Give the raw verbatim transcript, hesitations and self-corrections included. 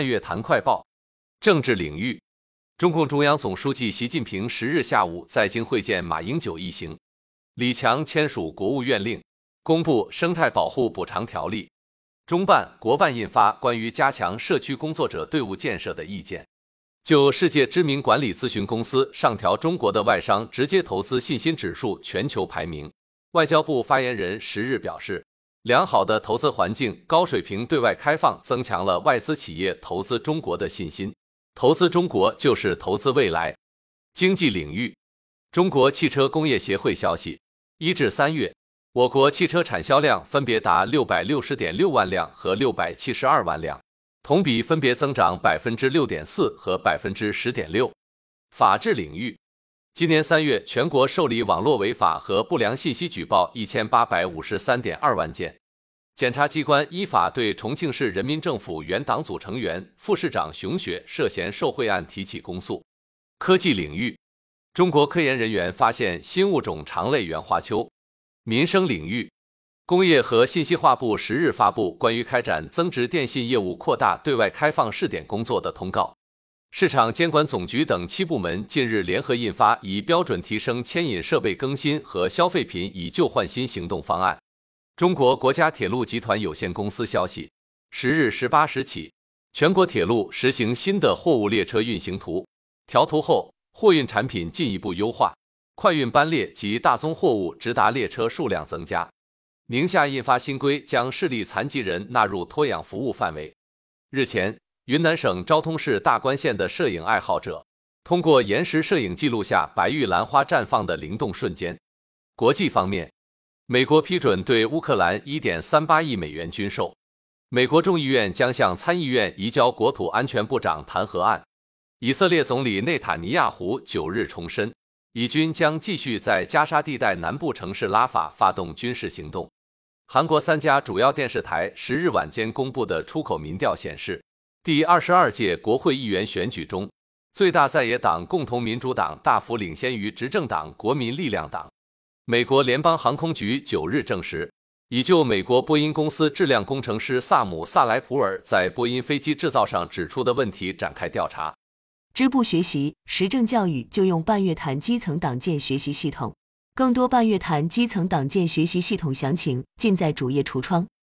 乐坛快报。政治领域，中共中央总书记习近平十日下午在京会见马英九一行，李强签署国务院令，公布生态保护补偿条例。中办、国办印发关于加强社区工作者队伍建设的意见。就世界知名管理咨询公司上调中国的外商直接投资信心指数全球排名，外交部发言人十日表示，良好的投资环境、高水平对外开放增强了外资企业投资中国的信心。投资中国就是投资未来。经济领域，中国汽车工业协会消息，一至三月，我国汽车产销量分别达六百六十点六万辆和六百七十二万辆，同比分别增长 百分之六点四 和 百分之十点六。法治领域，今年三月，全国受理网络违法和不良信息举报一千八百五十三点二万件。检察机关依法对重庆市人民政府原党组成员、副市长熊雪涉嫌受贿案提起公诉。科技领域，中国科研人员发现新物种长类圆花鳅。民生领域，工业和信息化部十日发布关于开展增值电信业务扩大对外开放试点工作的通告。市场监管总局等七部门近日联合印发以标准提升牵引设备更新和消费品以旧换新行动方案。中国国家铁路集团有限公司消息，十日十八时起，全国铁路实行新的货物列车运行图，调图后，货运产品进一步优化，快运班列及大宗货物直达列车数量增加。宁夏印发新规，将视力残疾人纳入托养服务范围。日前，云南省昭通市大关县的摄影爱好者通过延时摄影记录下白玉兰花绽放的灵动瞬间。国际方面，美国批准对乌克兰 一点三八亿美元军售。美国众议院将向参议院移交国土安全部长弹劾案。以色列总理内塔尼亚胡九日重申，以军将继续在加沙地带南部城市拉法发动军事行动。韩国三家主要电视台十日晚间公布的出口民调显示，第二十二届国会议员选举中，最大在野党共同民主党大幅领先于执政党国民力量党。美国联邦航空局九日证实，已就美国波音公司质量工程师萨姆·萨莱普尔在波音飞机制造上指出的问题展开调查。 支部学习时政教育就用半月谈基层党建学习系统，更多半月谈基层党建学习系统详情尽在主页橱窗。